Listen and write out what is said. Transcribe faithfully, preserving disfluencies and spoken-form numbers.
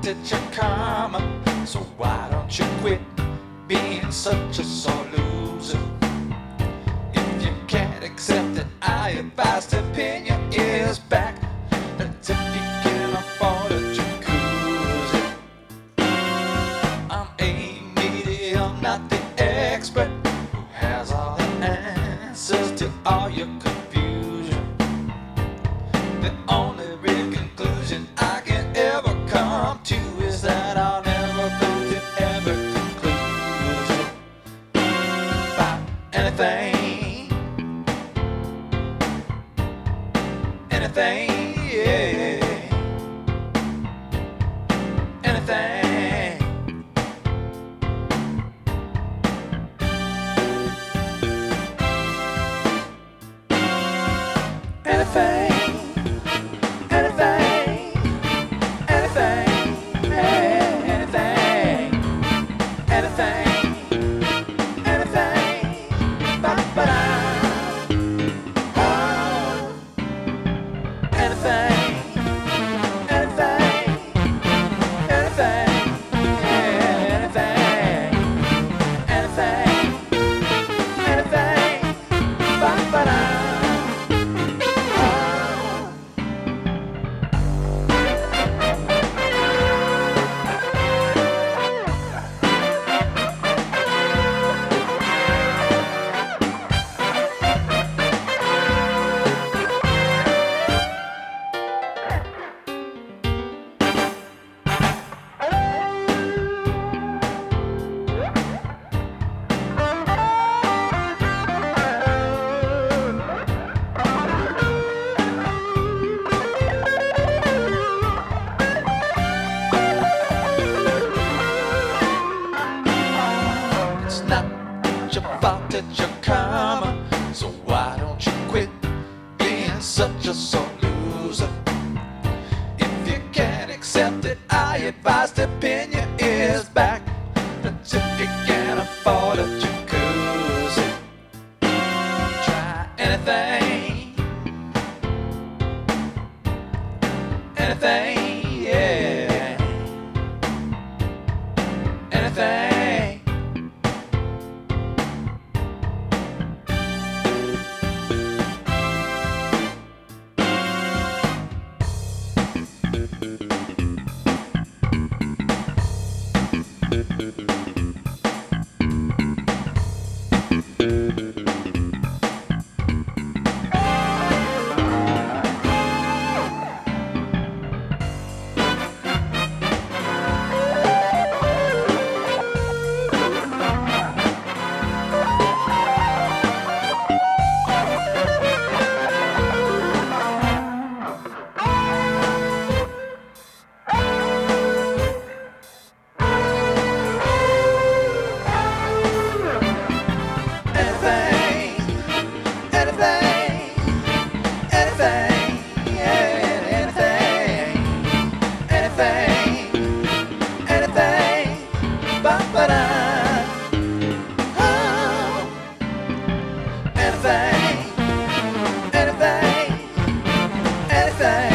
spotted your karma, so why don't you quit being such a sore loser? If you can't accept it, I advise to pin your ears back. That's if you can afford a jacuzzi. I'm a medium, not the expert, who has all the answers to all your confusion. The only real conclusion I can ever come to is that I'll never come to every conclusion about anything, anything, yeah, anything, anything. Fault at your karma, so why don't you quit being such a sore loser? If you can't accept it, I advise to pin your ears back. That's if you can't afford a jacuzzi. Try anything, anything, yeah, anything. Anything, anything, anything.